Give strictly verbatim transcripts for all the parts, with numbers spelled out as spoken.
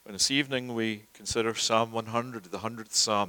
And this evening we consider Psalm one hundred, the hundredth Psalm.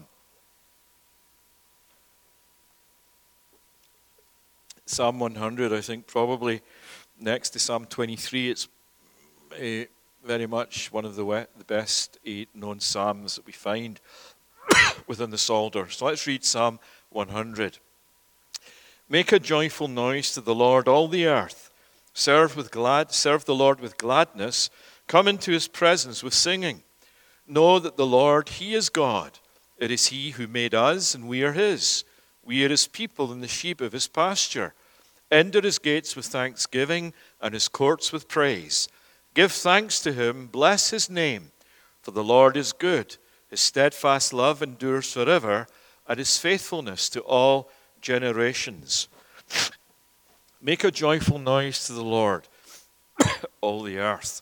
Psalm one hundred, I think probably next to Psalm twenty-three, it's uh, very much one of the, we- the best uh, known psalms that we find within the Psalter. So let's read Psalm one hundred. Make a joyful noise to the Lord, all the earth. Serve with glad, serve the Lord with gladness. Come into his presence with singing. Know that the Lord, he is God. It is he who made us, and we are his. We are his people and the sheep of his pasture. Enter his gates with thanksgiving and his courts with praise. Give thanks to him, bless his name. For the Lord is good. His steadfast love endures forever, and his faithfulness to all generations. Make a joyful noise to the Lord, all the earth.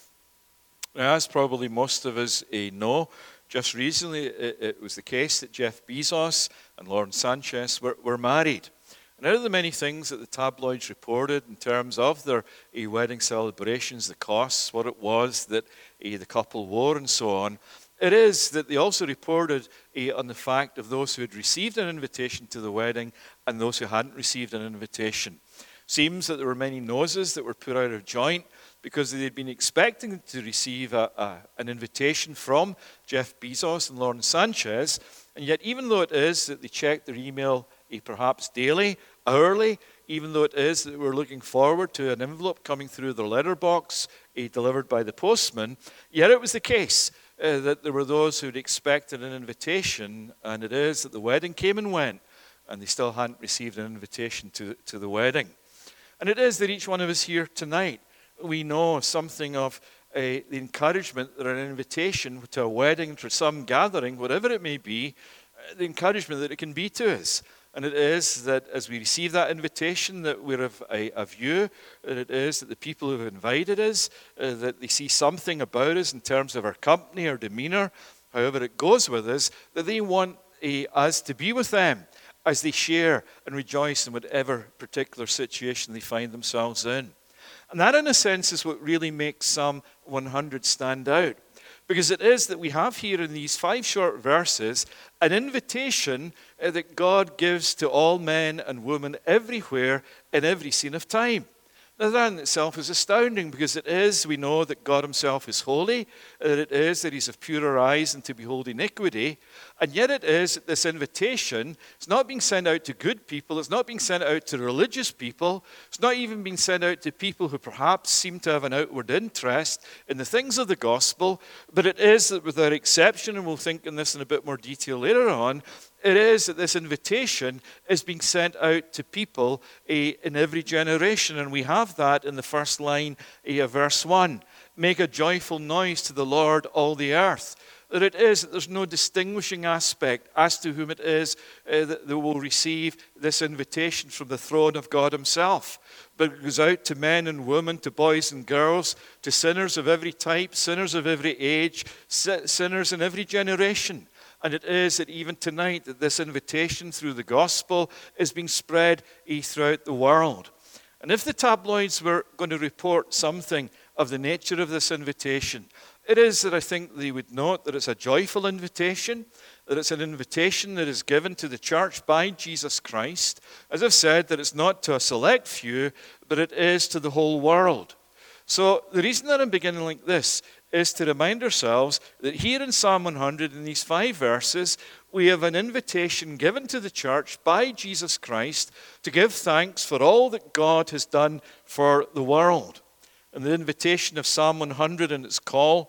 Now, as probably most of us uh, know, just recently it, it was the case that Jeff Bezos and Lauren Sanchez were, were married. And out of the many things that the tabloids reported in terms of their uh, wedding celebrations, the costs, what it was that uh, the couple wore and so on, it is that they also reported uh, on the fact of those who had received an invitation to the wedding and those who hadn't received an invitation. Seems that there were many noses that were put out of joint because they'd been expecting to receive a, a, an invitation from Jeff Bezos and Lauren Sanchez, and yet even though it is that they checked their email uh, perhaps daily, hourly, even though it is that we're looking forward to an envelope coming through their letterbox uh, delivered by the postman, yet it was the case uh, that there were those who'd expected an invitation, and it is that the wedding came and went, and they still hadn't received an invitation to, to the wedding. And it is that each one of us here tonight, we know something of uh, the encouragement that an invitation to a wedding, to some gathering, whatever it may be, uh, the encouragement that it can be to us. And it is that as we receive that invitation, that we're of a, a view, that it is that the people who have invited us, uh, that they see something about us in terms of our company, our demeanor, however it goes with us, that they want uh, us to be with them as they share and rejoice in whatever particular situation they find themselves in. And that, in a sense, is what really makes Psalm one hundred stand out. Because it is that we have here in these five short verses an invitation uh, that God gives to all men and women everywhere in every scene of time. Now, that in itself is astounding because it is, we know that God himself is holy, that it is that he's of purer eyes and to behold iniquity, and yet it is that this invitation is not being sent out to good people, it's not being sent out to religious people, it's not even being sent out to people who perhaps seem to have an outward interest in the things of the gospel, but it is that without exception, and we'll think in this in a bit more detail later on, it is that this invitation is being sent out to people uh, in every generation. And we have that in the first line uh, of verse one. Make a joyful noise to the Lord, all the earth. That it is that there's no distinguishing aspect as to whom it is uh, that they will receive this invitation from the throne of God himself. But it goes out to men and women, to boys and girls, to sinners of every type, sinners of every age, sinners in every generation. And it is that even tonight that this invitation through the gospel is being spread throughout the world. And if the tabloids were going to report something of the nature of this invitation, it is that I think they would note that it's a joyful invitation, that it's an invitation that is given to the church by Jesus Christ. As I've said, that it's not to a select few, but it is to the whole world. So the reason that I'm beginning like this is to remind ourselves that here in Psalm one hundred, in these five verses, we have an invitation given to the church by Jesus Christ to give thanks for all that God has done for the world. And the invitation of Psalm one hundred and its call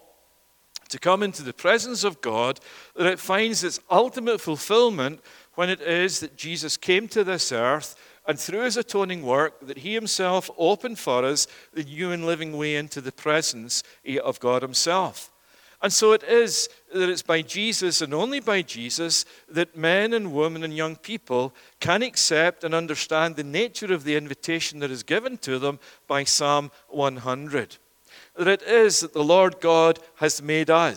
to come into the presence of God, that it finds its ultimate fulfillment when it is that Jesus came to this earth and through his atoning work, that he himself opened for us the new and living way into the presence of God himself. And so it is that it's by Jesus and only by Jesus that men and women and young people can accept and understand the nature of the invitation that is given to them by Psalm one hundred. That it is that the Lord God has made us.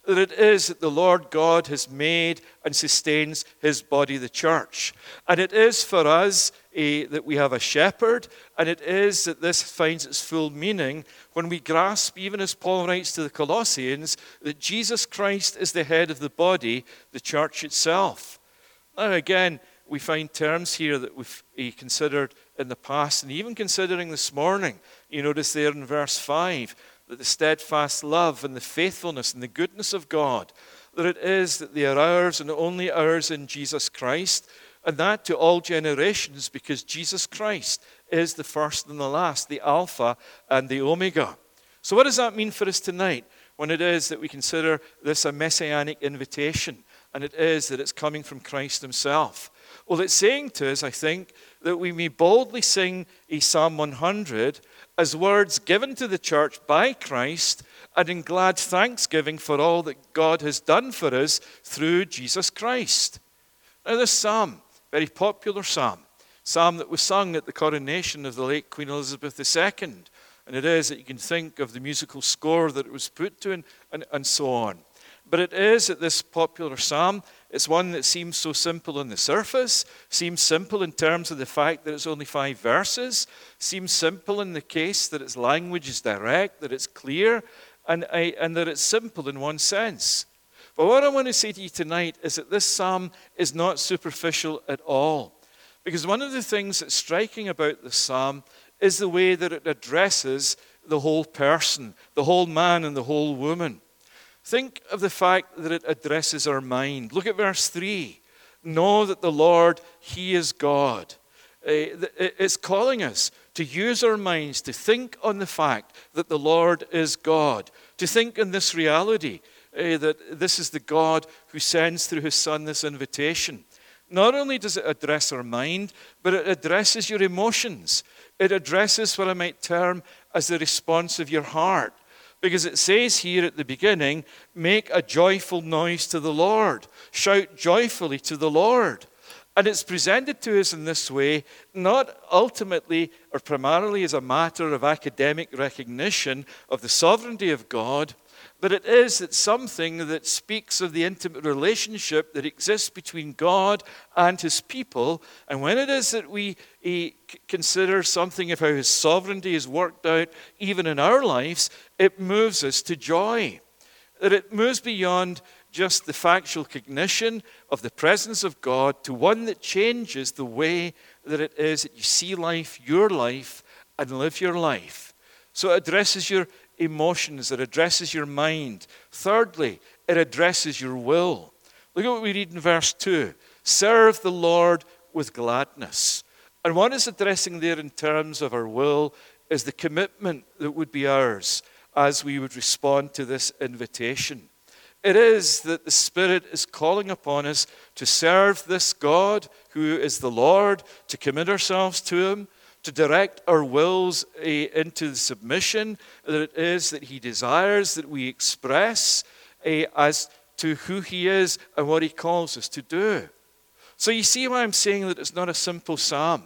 that it is that the Lord God has made and sustains his body, the church. And it is for us eh, that we have a shepherd, and it is that this finds its full meaning when we grasp, even as Paul writes to the Colossians, that Jesus Christ is the head of the body, the church itself. Now again, we find terms here that we've eh, considered in the past, and even considering this morning. You notice there in verse five, that the steadfast love and the faithfulness and the goodness of God, that it is that they are ours and only ours in Jesus Christ, and that to all generations, because Jesus Christ is the first and the last, the Alpha and the Omega. So what does that mean for us tonight, when it is that we consider this a messianic invitation, and it is that it's coming from Christ himself? Well, it's saying to us, I think, that we may boldly sing a Psalm one hundred as words given to the church by Christ, and in glad thanksgiving for all that God has done for us through Jesus Christ. Now this psalm, very popular psalm, psalm that was sung at the coronation of the late Queen Elizabeth the Second, and it is that you can think of the musical score that it was put to, and, and, and so on. But it is that this popular psalm, it's one that seems so simple on the surface, seems simple in terms of the fact that it's only five verses, seems simple in the case that its language is direct, that it's clear, and, and that it's simple in one sense. But what I want to say to you tonight is that this psalm is not superficial at all. Because one of the things that's striking about the psalm is the way that it addresses the whole person, the whole man and the whole woman. Think of the fact that it addresses our mind. Look at verse three. Know that the Lord, he is God. It's calling us to use our minds, to think on the fact that the Lord is God, to think in this reality that this is the God who sends through his Son this invitation. Not only does it address our mind, but it addresses your emotions. It addresses what I might term as the response of your heart. Because it says here at the beginning, make a joyful noise to the Lord. Shout joyfully to the Lord. And it's presented to us in this way, not ultimately or primarily as a matter of academic recognition of the sovereignty of God, but it is that something that speaks of the intimate relationship that exists between God and his people. And when it is that we eh, consider something of how his sovereignty is worked out even in our lives, it moves us to joy. That it moves beyond just the factual cognition of the presence of God to one that changes the way that it is that you see life, your life, and live your life. So it addresses your emotions, it addresses your mind. Thirdly, it addresses your will. Look at what we read in verse two. Serve the Lord with gladness. And what is addressing there in terms of our will is the commitment that would be ours as we would respond to this invitation. It is that the Spirit is calling upon us to serve this God who is the Lord, to commit ourselves to him, to direct our wills uh, into the submission that it is that he desires that we express uh, as to who he is and what he calls us to do. So you see why I'm saying that it's not a simple psalm.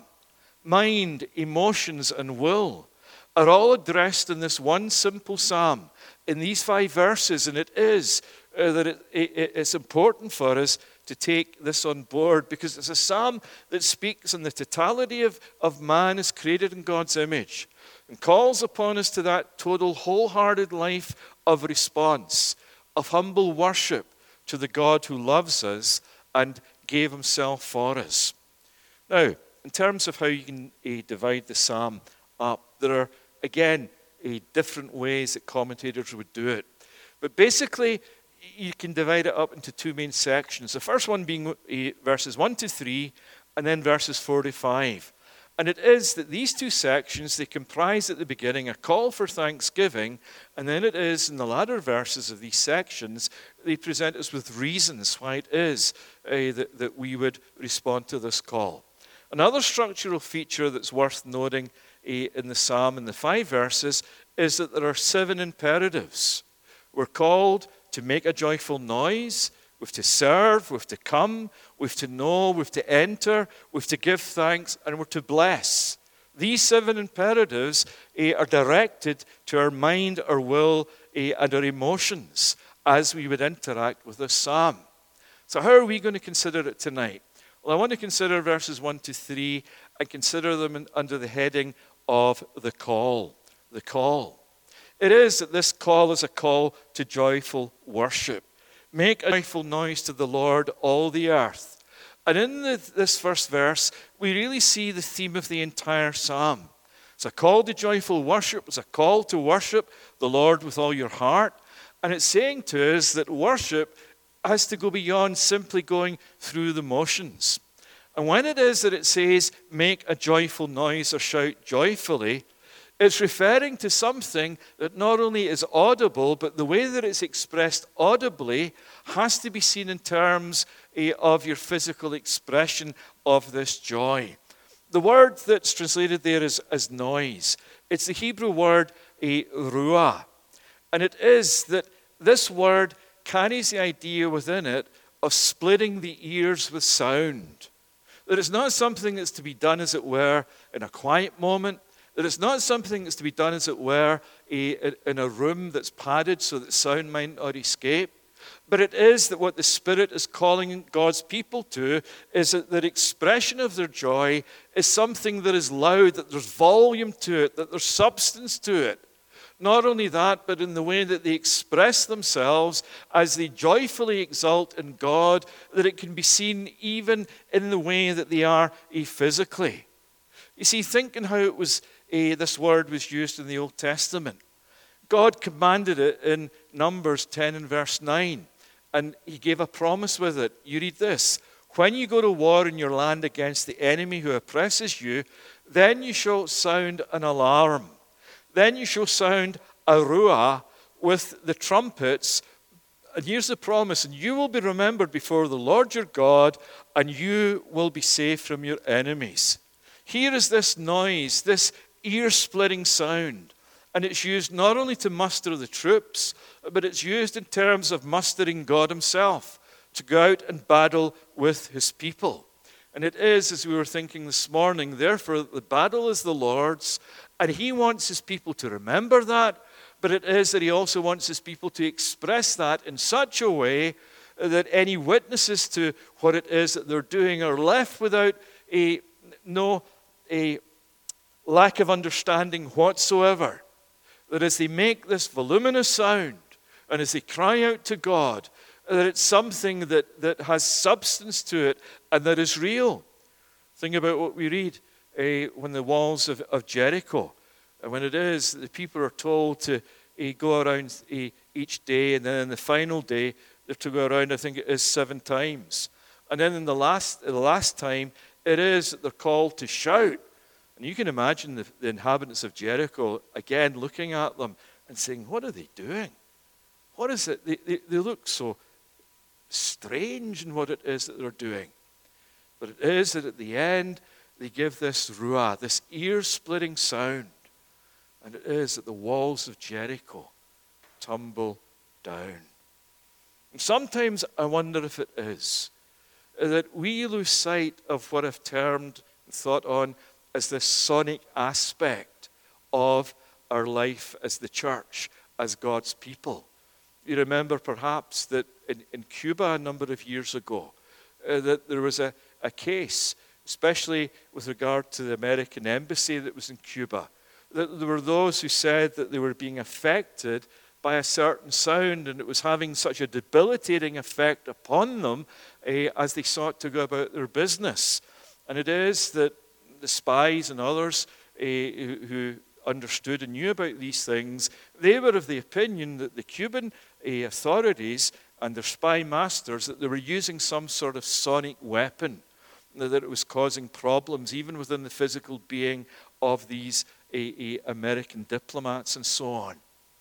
Mind, emotions, and will are all addressed in this one simple psalm, in these five verses, and it is uh, that it, it, it's important for us to take this on board, because it's a psalm that speaks on the totality of, of man as created in God's image and calls upon us to that total wholehearted life of response, of humble worship to the God who loves us and gave himself for us. Now, in terms of how you can uh, divide the psalm up, there are, again, uh, different ways that commentators would do it. But basically, you can divide it up into two main sections. The first one being uh, verses one to three, and then verses four to five. And it is that these two sections, they comprise at the beginning a call for thanksgiving, and then it is in the latter verses of these sections, they present us with reasons why it is uh, that, that we would respond to this call. Another structural feature that's worth noting uh, in the psalm, in the five verses, is that there are seven imperatives. We're called to make a joyful noise, we've to serve, we've to come, we've to know, we've to enter, we've to give thanks, and we're to bless. These seven imperatives uh, are directed to our mind, our will, uh, and our emotions. as we would interact with this psalm. So how are we going to consider it tonight? Well, I want to consider verses one to three and consider them in, under the heading of the call. The call. It is that this call is a call to joyful worship. Make a joyful noise to the Lord, all the earth. And in the, this first verse, we really see the theme of the entire psalm. It's a call to joyful worship. It's a call to worship the Lord with all your heart. And it's saying to us that worship has to go beyond simply going through the motions. And when it is that it says, make a joyful noise or shout joyfully, it's referring to something that not only is audible, but the way that it's expressed audibly has to be seen in terms eh, of your physical expression of this joy. The word that's translated there is as noise. It's the Hebrew word eh, ruah. And it is that this word carries the idea within it of splitting the ears with sound. That it's not something that's to be done, as it were, in a quiet moment. That it's not something that's to be done, as it were, a, in a room that's padded so that sound might not escape. But it is that what the Spirit is calling God's people to is that the expression of their joy is something that is loud, that there's volume to it, that there's substance to it. Not only that, but in the way that they express themselves as they joyfully exult in God, that it can be seen even in the way that they are physically. You see, thinking how it was uh, this word was used in the Old Testament. God commanded it in Numbers ten and verse nine, and he gave a promise with it. You read this: when you go to war in your land against the enemy who oppresses you, then you shall sound an alarm. Then you shall sound a ruah with the trumpets. And here's the promise: and you will be remembered before the Lord your God, and you will be safe from your enemies. Here is this noise, this ear-splitting sound. And it's used not only to muster the troops, but it's used in terms of mustering God himself to go out and battle with his people. And it is, as we were thinking this morning, therefore the battle is the Lord's, and he wants his people to remember that, but it is that he also wants his people to express that in such a way that any witnesses to what it is that they're doing are left without a no a lack of understanding whatsoever. That as they make this voluminous sound and as they cry out to God, that it's something that, that has substance to it and that is real. Think about what we read uh, when the walls of, of Jericho, and when it is the people are told to uh, go around uh, each day, and then in the final day they're to go around, I think it is seven times. And then in the last, the last time, it is that they're called to shout. And you can imagine the, the inhabitants of Jericho, again, looking at them and saying, what are they doing? What is it? They, they, they look so strange in what it is that they're doing. But it is that at the end, they give this ruah, this ear-splitting sound. And it is that the walls of Jericho tumble down. And sometimes I wonder if it is that we lose sight of what I've termed and thought on as this sonic aspect of our life as the church, as God's people. You remember perhaps that in, in Cuba a number of years ago, uh, that there was a, a case, especially with regard to the American embassy that was in Cuba, that there were those who said that they were being affected by a certain sound, and it was having such a debilitating effect upon them uh, as they sought to go about their business. And it is that the spies and others uh, who, who understood and knew about these things, they were of the opinion that the Cuban uh, authorities and their spy masters, that they were using some sort of sonic weapon, that it was causing problems even within the physical being of these uh, uh, American diplomats and so on.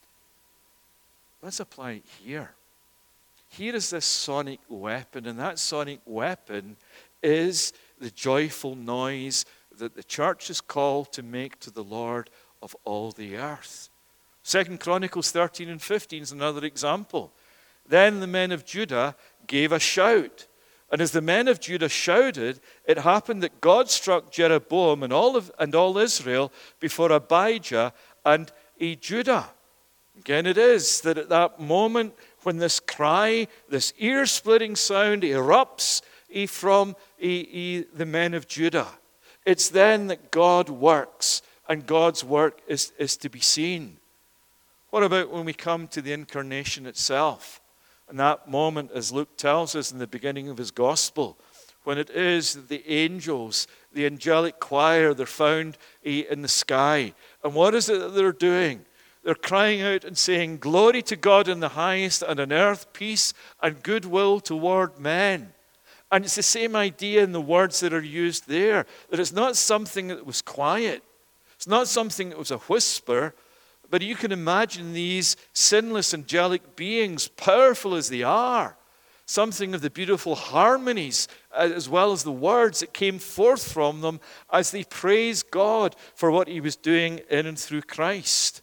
Let's apply it here. Here is this sonic weapon, and that sonic weapon is the joyful noise that the church is called to make to the Lord of all the earth. Second Chronicles thirteen and fifteen is another example. Then the men of Judah gave a shout. And as the men of Judah shouted, it happened that God struck Jeroboam and all of and all Israel before Abijah and Judah. Again, it is that at that moment when this cry, this ear-splitting sound erupts eh, from eh, eh, the men of Judah, it's then that God works, and God's work is, is to be seen. What about when we come to the incarnation itself? And that moment, as Luke tells us in the beginning of his gospel, when it is that the angels, the angelic choir, they're found in the sky. And what is it that they're doing? They're crying out and saying, "Glory to God in the highest, and on earth peace and goodwill toward men." And it's the same idea in the words that are used there, that it's not something that was quiet. It's not something that was a whisper, but you can imagine these sinless angelic beings, powerful as they are, something of the beautiful harmonies as well as the words that came forth from them as they praised God for what he was doing in and through Christ.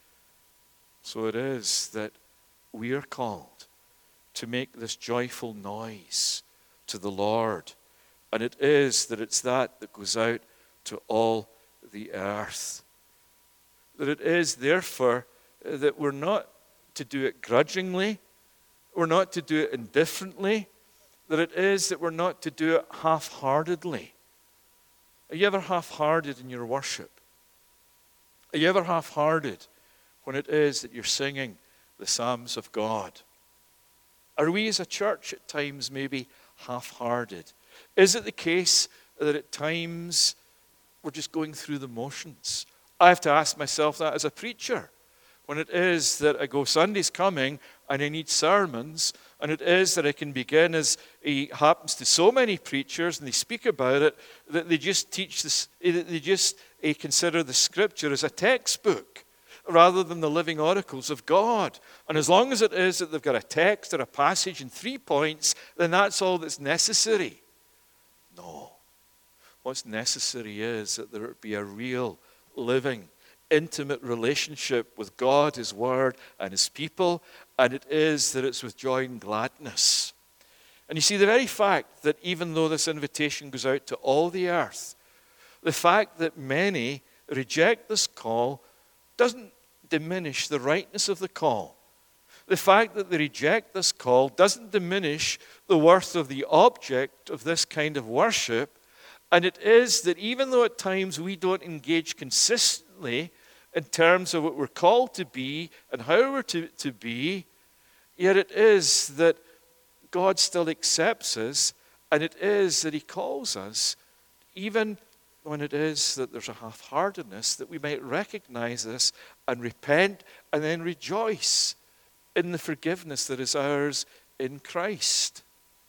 So it is that we are called to make this joyful noise to the Lord. And it is that it's that that goes out to all the earth. That it is, therefore, that we're not to do it grudgingly, we're not to do it indifferently, that it is that we're not to do it half-heartedly. Are you ever half-hearted in your worship? Are you ever half-hearted when it is that you're singing the Psalms of God? Are we as a church at times maybe half-hearted? Is it the case that at times we're just going through the motions? I have to ask myself that as a preacher. When it is that I go, Sunday's coming, and I need sermons, and it is that I can begin, as it happens to so many preachers, and they speak about it, that they just teach this, they just uh, consider the Scripture as a textbook, rather than the living oracles of God. And as long as it is that they've got a text or a passage and three points, then that's all that's necessary. No. What's necessary is that there be a real, living, intimate relationship with God, his word, and his people, and it is that it's with joy and gladness. And you see, the very fact that even though this invitation goes out to all the earth, the fact that many reject this call doesn't diminish the rightness of the call. The fact that they reject this call doesn't diminish the worth of the object of this kind of worship. And it is that even though at times we don't engage consistently in terms of what we're called to be and how we're to, to be, yet it is that God still accepts us, and it is that he calls us, even when it is that there's a half-heartedness, that we might recognize this and repent and then rejoice in the forgiveness that is ours in Christ.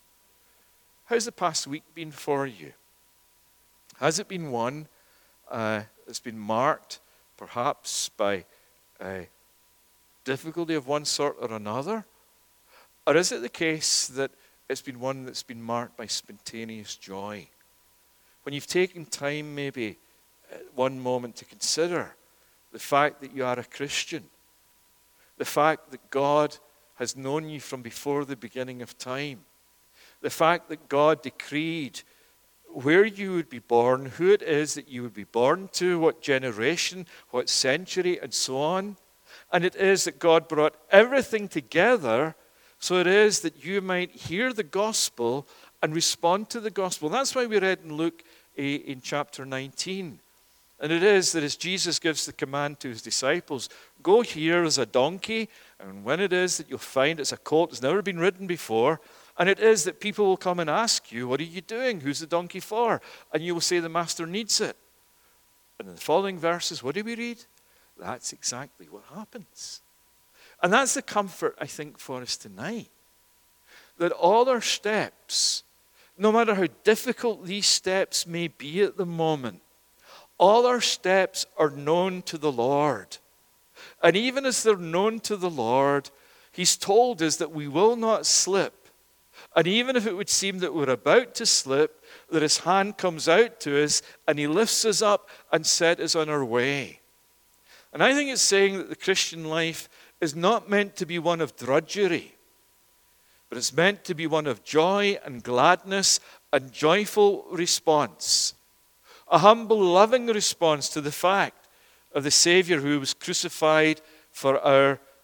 How's the past week been for you? Has it been one uh, that's been marked perhaps by a difficulty of one sort or another? Or is it the case that it's been one that's been marked by spontaneous joy? When you've taken time maybe at one moment to consider the fact that you are a Christian, the fact that God has known you from before the beginning of time, the fact that God decreed where you would be born, who it is that you would be born to, what generation, what century, and so on. And it is that God brought everything together so it is that you might hear the gospel and respond to the gospel. And that's why we read in Luke in chapter nineteen. And it is that as Jesus gives the command to his disciples, go here as a donkey, and when it is that you'll find it's a colt that's never been ridden before, and it is that people will come and ask you, what are you doing? Who's the donkey for? And you will say, the master needs it. And in the following verses, what do we read? That's exactly what happens. And that's the comfort, I think, for us tonight. That all our steps, no matter how difficult these steps may be at the moment, all our steps are known to the Lord. And even as they're known to the Lord, he's told us that we will not slip. And even if it would seem that we're about to slip, that his hand comes out to us and he lifts us up and set us on our way. And I think it's saying that the Christian life is not meant to be one of drudgery, but it's meant to be one of joy and gladness and joyful response. A humble, loving response to the fact of the Savior who was crucified for our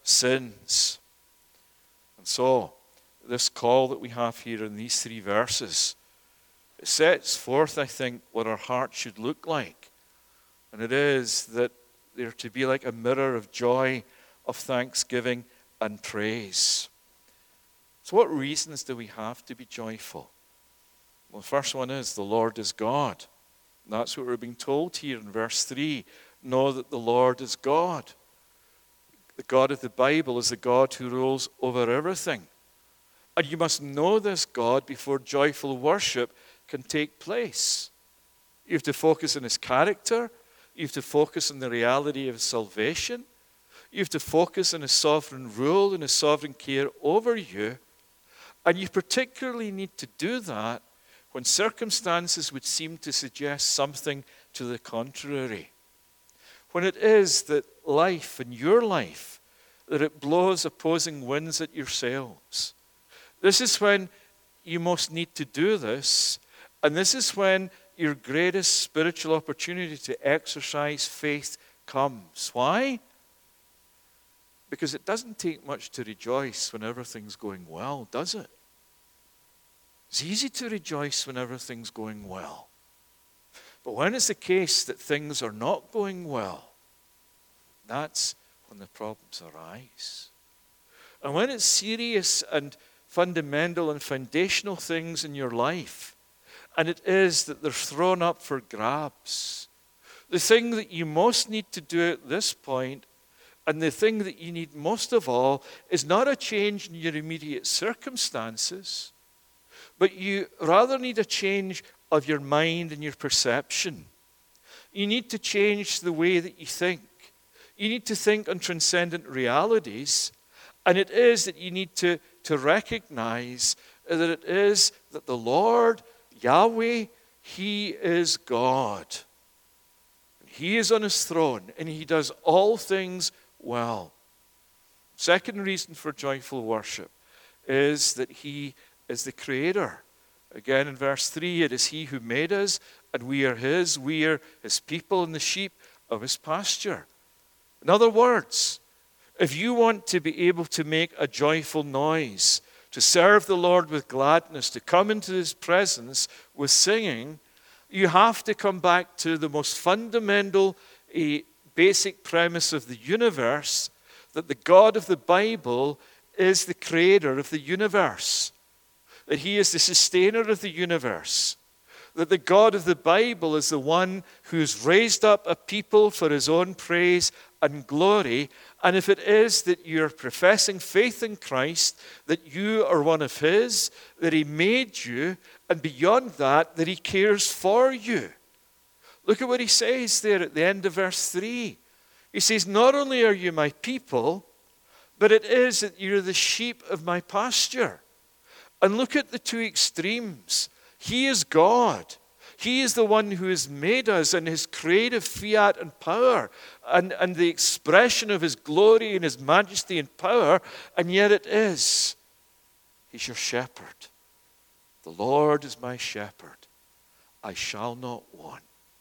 sins. And so, this call that we have here in these three verses, it sets forth, I think, what our heart should look like. And it is that they're to be like a mirror of joy, of thanksgiving and praise. So what reasons do we have to be joyful? Well, the first one is the Lord is God. And that's what we're being told here in verse three. Know that the Lord is God. The God of the Bible is the God who rules over everything. And you must know this God before joyful worship can take place. You have to focus on his character. You have to focus on the reality of his salvation. You have to focus on his sovereign rule and his sovereign care over you. And you particularly need to do that when circumstances would seem to suggest something to the contrary. When it is that life, in your life, that it blows opposing winds at your sails. This is when you most need to do this. And this is when your greatest spiritual opportunity to exercise faith comes. Why? Because it doesn't take much to rejoice when everything's going well, does it? It's easy to rejoice when everything's going well. But when it's the case that things are not going well, that's when the problems arise. And when it's serious and fundamental and foundational things in your life, and it is that they're thrown up for grabs, the thing that you most need to do at this point, and the thing that you need most of all, is not a change in your immediate circumstances, but you rather need a change of your mind and your perception. You need to change the way that you think. You need to think on transcendent realities, and it is that you need to, to recognize that it is that the Lord, Yahweh, he is God. He is on his throne, and he does all things well. Second reason for joyful worship is that he is the creator. Again in verse three, it is he who made us, and we are his. We are his people and the sheep of his pasture. In other words, if you want to be able to make a joyful noise, to serve the Lord with gladness, to come into his presence with singing, you have to come back to the most fundamental, a basic premise of the universe, that the God of the Bible is the creator of the universe, that he is the sustainer of the universe, that the God of the Bible is the one who's raised up a people for his own praise and glory. And if it is that you're professing faith in Christ, that you are one of his, that he made you, and beyond that, that he cares for you. Look at what he says there at the end of verse three. He says, not only are you my people, but it is that you're the sheep of my pasture. And look at the two extremes. He is God. He is the one who has made us, and his creative fiat and power and, and the expression of his glory and his majesty and power, and yet it is. He's your shepherd. The Lord is my shepherd. I shall not want.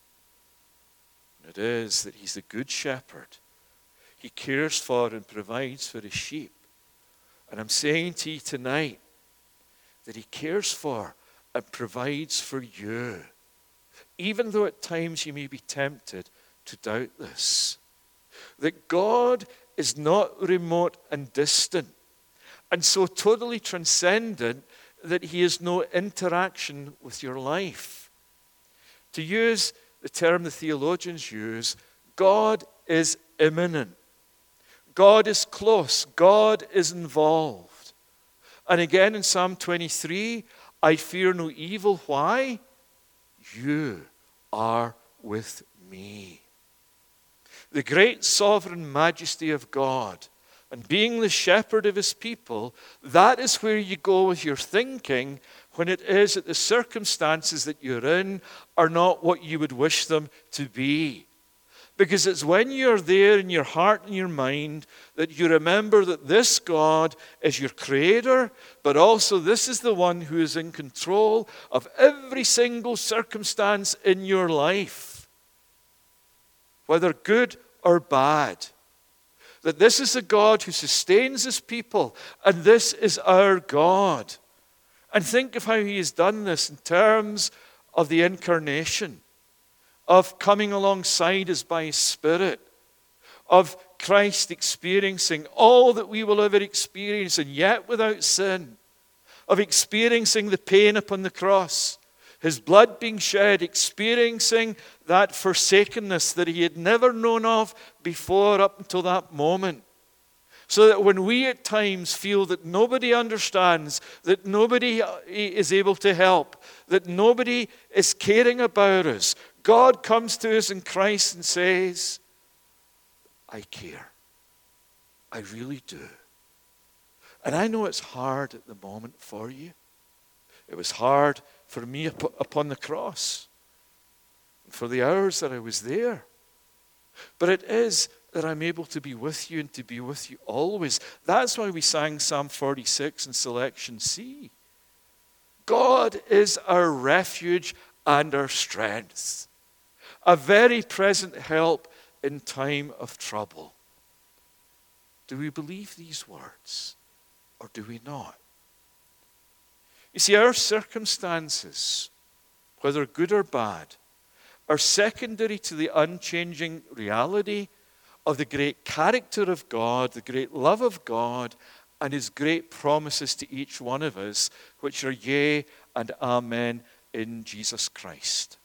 And it is that he's the good shepherd. He cares for and provides for his sheep. And I'm saying to you tonight that he cares for and provides for you, even though at times you may be tempted to doubt this. That God is not remote and distant, and so totally transcendent that he has no interaction with your life. To use the term the theologians use, God is immanent. God is close. God is involved. And again in Psalm twenty-three, I fear no evil. Why? You are with me. The great sovereign majesty of God and being the shepherd of his people, that is where you go with your thinking when it is that the circumstances that you're in are not what you would wish them to be. Because it's when you're there in your heart and your mind that you remember that this God is your creator, but also this is the one who is in control of every single circumstance in your life, whether good or bad. that this is the God who sustains his people, and this is our God. And think of how he has done this in terms of the incarnation, of coming alongside us by his Spirit, of Christ experiencing all that we will ever experience, and yet without sin, of experiencing the pain upon the cross, his blood being shed, experiencing that forsakenness that he had never known of before up until that moment. So that when we at times feel that nobody understands, that nobody is able to help, that nobody is caring about us, God comes to us in Christ and says, I care. I really do. And I know it's hard at the moment for you. It was hard for me upon the cross, for the hours that I was there. But it is that I'm able to be with you and to be with you always. That's why we sang Psalm forty-six in Selection C. God is our refuge and our strength, a very present help in time of trouble. Do we believe these words, or do we not? You see, our circumstances, whether good or bad, are secondary to the unchanging reality of the great character of God, the great love of God, and his great promises to each one of us, which are yea and amen in Jesus Christ.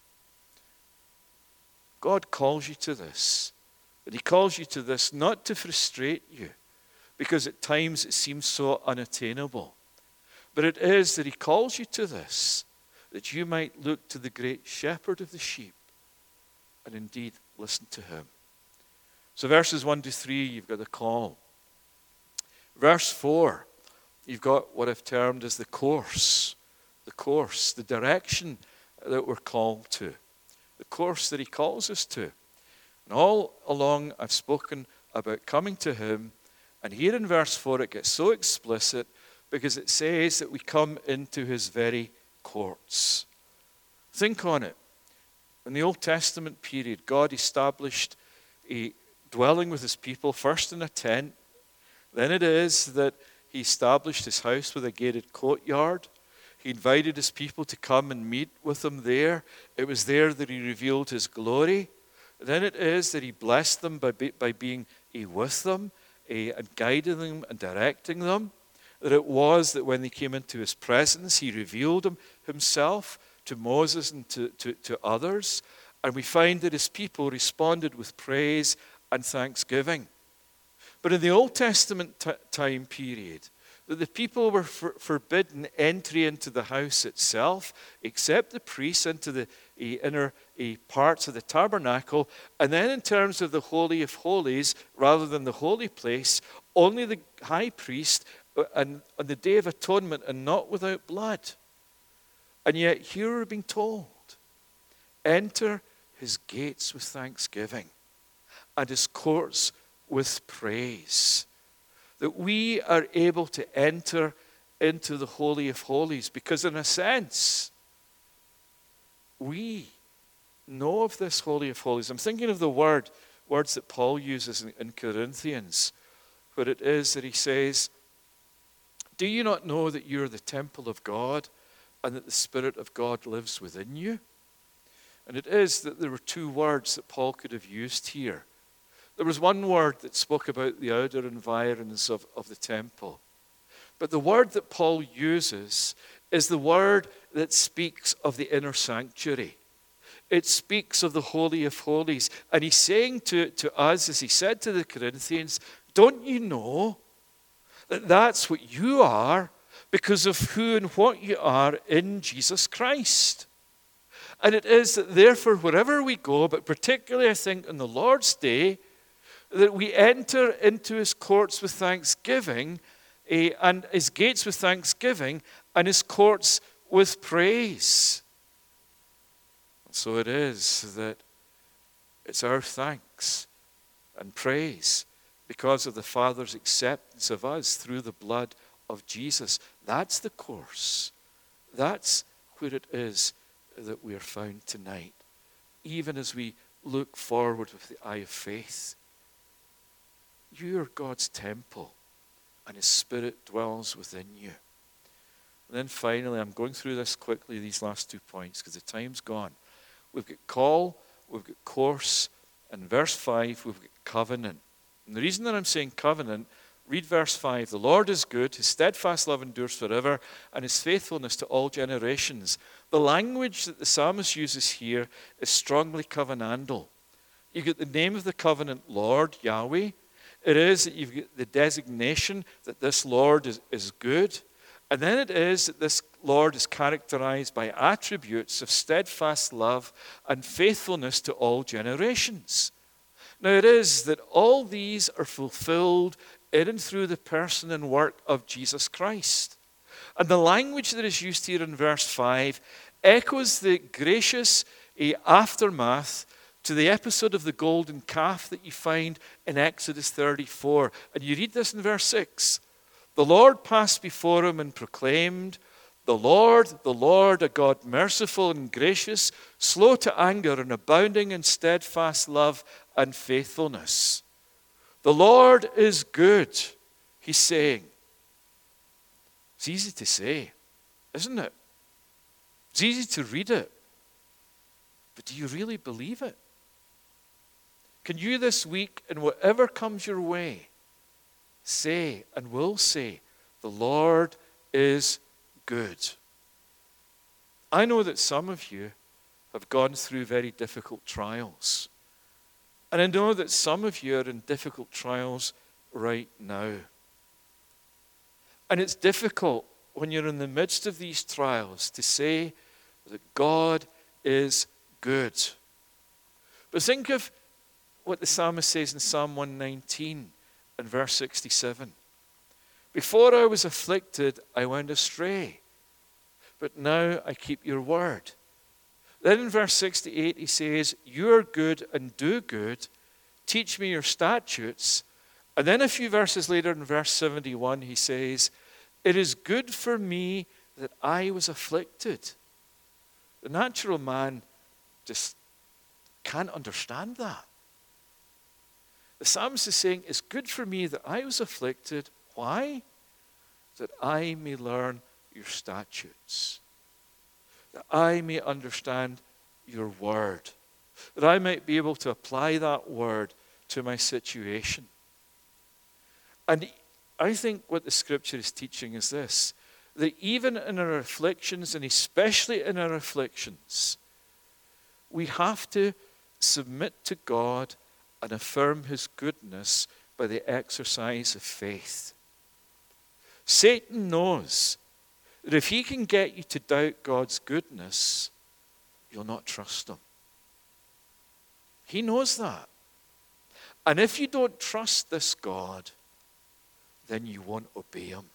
God calls you to this, but he calls you to this not to frustrate you, because at times it seems so unattainable. But it is that he calls you to this, that you might look to the great shepherd of the sheep and indeed listen to him. So verses one to three, you've got the call. Verse four, you've got what I've termed as the course. The course, the direction that we're called to. The course that he calls us to. And all along I've spoken about coming to him. And here in verse four it gets so explicit because it says that we come into his very courts. Think on it. In the Old Testament period, God established a dwelling with his people, first in a tent. Then it is that he established his house with a gated courtyard. He invited his people to come and meet with him there. It was there that he revealed his glory. Then it is that he blessed them by, be, by being a with them, a, and guiding them and directing them. That it was that when they came into his presence, he revealed him, himself to Moses and to, to, to others. And we find that his people responded with praise and thanksgiving. But in the Old Testament t- time period, that the people were for, forbidden entry into the house itself, except the priests into the uh, inner uh, parts of the tabernacle. And then in terms of the Holy of Holies, rather than the holy place, only the high priest and on the Day of Atonement, and not without blood. And yet here we're being told, enter his gates with thanksgiving and his courts with praise. That we are able to enter into the Holy of Holies, because in a sense, we know of this Holy of Holies. I'm thinking of the word, words that Paul uses in, in Corinthians, where it is that he says, do you not know that you're the temple of God and that the Spirit of God lives within you? And it is that there were two words that Paul could have used here. There was one word that spoke about the outer environs of, of the temple. But the word that Paul uses is the word that speaks of the inner sanctuary. It speaks of the Holy of Holies. And he's saying to, to us, as he said to the Corinthians, don't you know that that's what you are because of who and what you are in Jesus Christ? And it is that therefore wherever we go, but particularly I think on the Lord's Day, that we enter into his courts with thanksgiving, eh, and his gates with thanksgiving, and his courts with praise. So it is that it's our thanks and praise because of the Father's acceptance of us through the blood of Jesus. That's the course. That's where it is that we are found tonight, even as we look forward with the eye of faith. You are God's temple, and his Spirit dwells within you. And then finally, I'm going through this quickly, these last two points, because the time's gone. We've got call, we've got course, and verse five, we've got covenant. And the reason that I'm saying covenant, read verse five. The Lord is good, his steadfast love endures forever, and his faithfulness to all generations. The language that the psalmist uses here is strongly covenantal. You get the name of the covenant, Lord, Yahweh. It is that you've got the designation that this Lord is, is good. And then it is that this Lord is characterized by attributes of steadfast love and faithfulness to all generations. Now it is that all these are fulfilled in and through the person and work of Jesus Christ. And the language that is used here in verse five echoes the gracious uh, aftermath to the episode of the golden calf that you find in Exodus thirty-four. And you read this in verse six. The Lord passed before him and proclaimed, the Lord, the Lord, a God merciful and gracious, slow to anger and abounding in steadfast love and faithfulness. The Lord is good, he's saying. It's easy to say, isn't it? It's easy to read it. But do you really believe it? Can you this week, in whatever comes your way, say and will say, the Lord is good? I know that some of you have gone through very difficult trials. And I know that some of you are in difficult trials right now. And it's difficult when you're in the midst of these trials to say that God is good. But think of what the psalmist says in Psalm one nineteen and verse sixty-seven. Before I was afflicted, I went astray, but now I keep your word. Then in verse sixty-eight he says, you are good and do good. Teach me your statutes. And then a few verses later in verse seventy-one he says, it is good for me that I was afflicted. The natural man just can't understand that. The psalmist is saying, it's good for me that I was afflicted. Why? That I may learn your statutes. That I may understand your word. That I might be able to apply that word to my situation. And I think what the scripture is teaching is this, that even in our afflictions, and especially in our afflictions, we have to submit to God and affirm his goodness by the exercise of faith. Satan knows that if he can get you to doubt God's goodness, you'll not trust him. He knows that. And if you don't trust this God, then you won't obey him.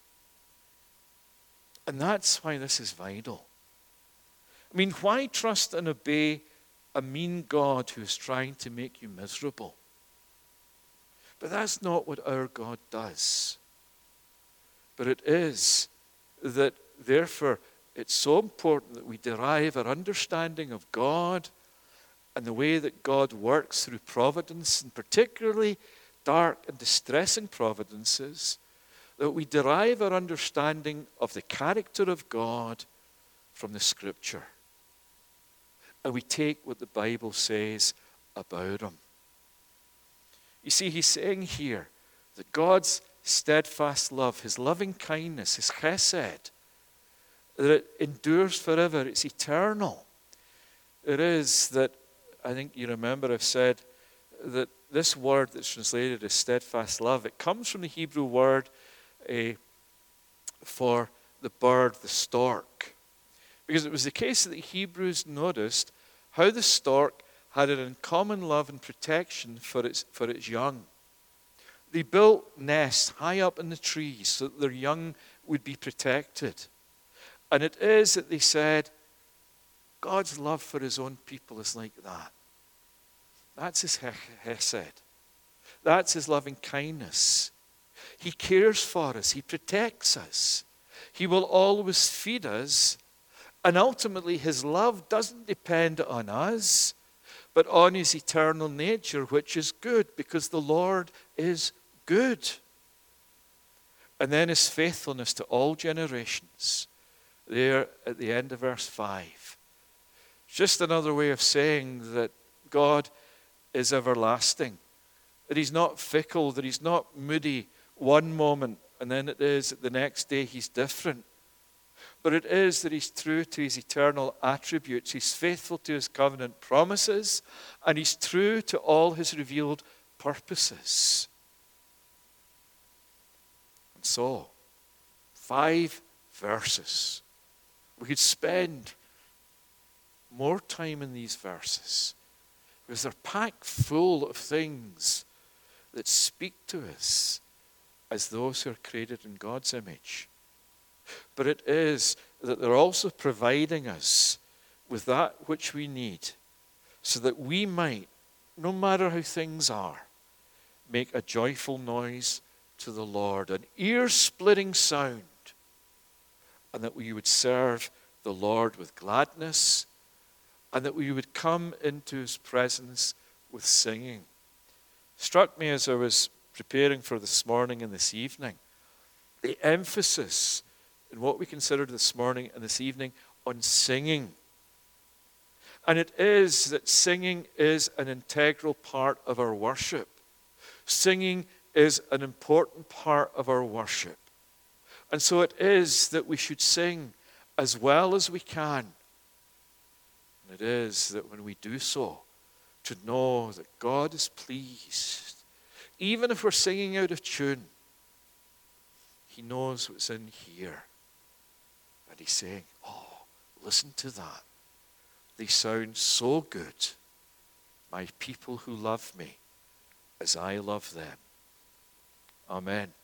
And that's why this is vital. I mean, why trust and obey a mean God who is trying to make you miserable? But that's not what our God does. But it is that, therefore, it's so important that we derive our understanding of God and the way that God works through providence, and particularly dark and distressing providences, that we derive our understanding of the character of God from the Scripture. And we take what the Bible says about him. You see, he's saying here that God's steadfast love, his loving kindness, his chesed, that it endures forever, it's eternal. It is that, I think you remember I've said that this word that's translated as steadfast love, it comes from the Hebrew word uh, for the bird, the stork. Because it was the case that the Hebrews noticed how the stork had an uncommon love and protection for its, for its young. They built nests high up in the trees so that their young would be protected. And it is that they said, God's love for his own people is like that. That's his hesed. That's his loving kindness. He cares for us. He protects us. He will always feed us. And ultimately, his love doesn't depend on us, but on his eternal nature, which is good, because the Lord is good. And then his faithfulness to all generations, there at the end of verse five. Just another way of saying that God is everlasting, that he's not fickle, that he's not moody one moment, and then it is that the next day he's different. But it is that he's true to his eternal attributes. He's faithful to his covenant promises, and he's true to all his revealed purposes. And so, five verses. We could spend more time in these verses because they're packed full of things that speak to us as those who are created in God's image. But it is that they're also providing us with that which we need so that we might, no matter how things are, make a joyful noise to the Lord, an ear-splitting sound, and that we would serve the Lord with gladness, and that we would come into his presence with singing. Struck me as I was preparing for this morning and this evening, the emphasis in what we considered this morning and this evening on singing. And it is that singing is an integral part of our worship. Singing is an important part of our worship. And so it is that we should sing as well as we can. And it is that when we do so, to know that God is pleased. Even if we're singing out of tune, he knows what's in here. And he's saying, oh, listen to that. They sound so good. My people who love me as I love them. Amen.